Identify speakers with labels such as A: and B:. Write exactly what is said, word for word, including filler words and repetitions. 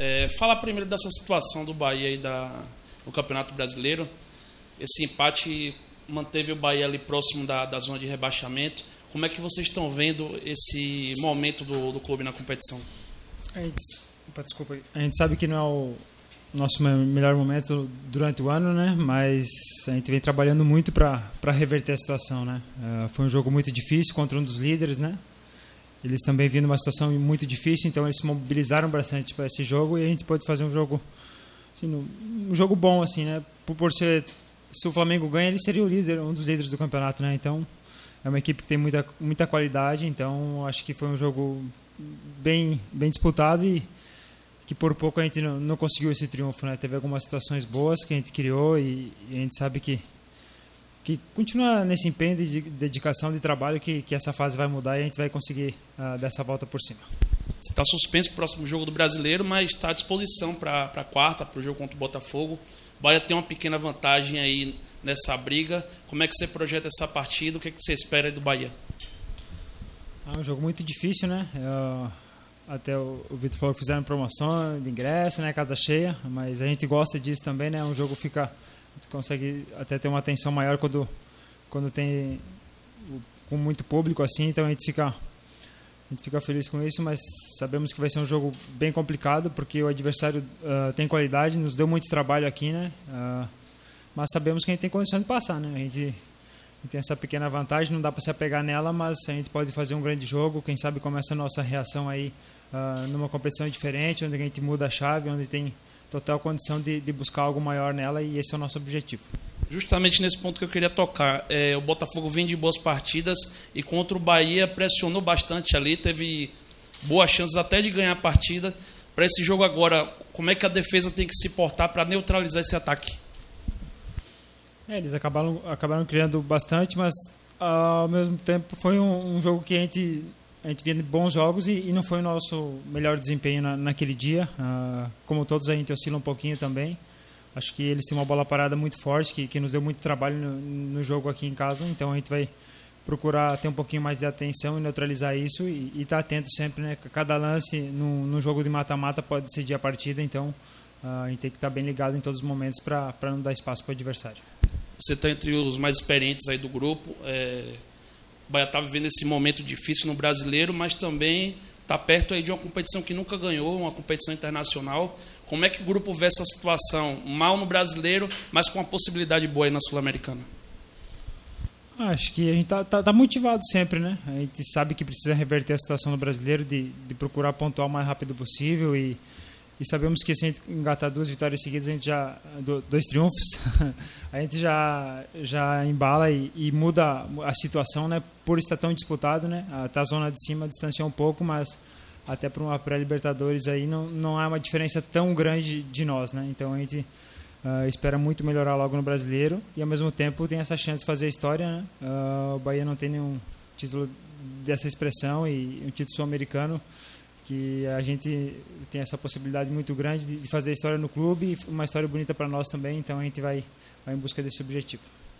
A: É, fala primeiro dessa situação do Bahia aí da, no Campeonato Brasileiro. Esse empate manteve o Bahia ali próximo da, da zona de rebaixamento. Como é que vocês estão vendo esse momento do, do clube na competição?
B: A gente, desculpa, a gente sabe que não é o nosso melhor momento durante o ano, né? Mas a gente vem trabalhando muito para reverter a situação, né? Uh, foi um jogo muito difícil contra um dos líderes, né? Eles também vindo uma situação muito difícil, então eles se mobilizaram bastante para esse jogo e a gente pôde fazer um jogo, assim, um jogo bom, assim, né? Por, por ser, se o Flamengo ganha, ele seria o líder, um dos líderes do campeonato, né? Então é uma equipe que tem muita muita qualidade, então acho que foi um jogo bem bem disputado e que por pouco a gente não, não conseguiu esse triunfo, né? Teve algumas situações boas que a gente criou e, e a gente sabe que que continua nesse empenho de dedicação de trabalho que, que essa fase vai mudar e a gente vai conseguir uh, dessa volta por cima.
A: Você está suspenso para o próximo jogo do Brasileiro, mas está à disposição para a quarta, para o jogo contra o Botafogo. O Bahia tem uma pequena vantagem aí nessa briga. Como é que você projeta essa partida? O que, é que você espera aí do Bahia?
B: É um jogo muito difícil, né? Eu... Até o, o Vitor falou que fizeram promoção de ingresso, né, casa cheia, mas a gente gosta disso também, né? Um jogo fica, a gente consegue até ter uma atenção maior quando quando tem com muito público assim, então a gente fica a gente fica feliz com isso, mas sabemos que vai ser um jogo bem complicado porque o adversário uh, tem qualidade, nos deu muito trabalho aqui, né? Uh, mas sabemos que a gente tem condição de passar, né? A gente tem essa pequena vantagem, não dá para se apegar nela, mas a gente pode fazer um grande jogo, quem sabe começa a nossa reação aí uh, numa competição diferente, onde a gente muda a chave, onde tem total condição de, de buscar algo maior nela e esse é o nosso objetivo.
A: Justamente nesse ponto que eu queria tocar, é, o Botafogo vem de boas partidas e contra o Bahia pressionou bastante ali, teve boas chances até de ganhar a partida. Para esse jogo agora, como é que a defesa tem que se portar para neutralizar esse ataque?
B: É, eles acabaram, acabaram criando bastante, mas ao mesmo tempo foi um, um jogo que a gente, a gente vinha de bons jogos e, e não foi o nosso melhor desempenho na, naquele dia. Uh, como todos, a gente oscila um pouquinho também. Acho que eles têm uma bola parada muito forte, que, que nos deu muito trabalho no, no jogo aqui em casa, então a gente vai procurar ter um pouquinho mais de atenção e neutralizar isso e estar tá atento sempre, né? Cada lance no, no jogo de mata-mata pode decidir a partida, então uh, a gente tem que estar tá bem ligado em todos os momentos para não dar espaço para o adversário.
A: Você está entre os mais experientes aí do grupo. É, o Bahia está vivendo esse momento difícil no Brasileiro, mas também está perto aí de uma competição que nunca ganhou, uma competição internacional. Como é que o grupo vê essa situação? Mal no Brasileiro, mas com uma possibilidade boa aí na Sul-Americana.
B: Acho que a gente está tá, tá motivado sempre, né? A gente sabe que precisa reverter a situação no Brasileiro, de, de procurar pontuar o mais rápido possível e E sabemos que se a gente engatar duas vitórias seguidas, a gente já dois triunfos, a gente já já embala e, e muda a situação, né? Por estar tão disputado, né? Até a zona de cima distanciou um pouco, mas até para uma pré-Libertadores aí não não há uma diferença tão grande de nós, né? Então a gente uh, espera muito melhorar logo no Brasileiro e ao mesmo tempo tem essa chance de fazer história, né? Uh, o Bahia não tem nenhum título dessa expressão e um título sul-americano, que a gente tem essa possibilidade muito grande de fazer história no clube e uma história bonita para nós também, então a gente vai, vai em busca desse objetivo.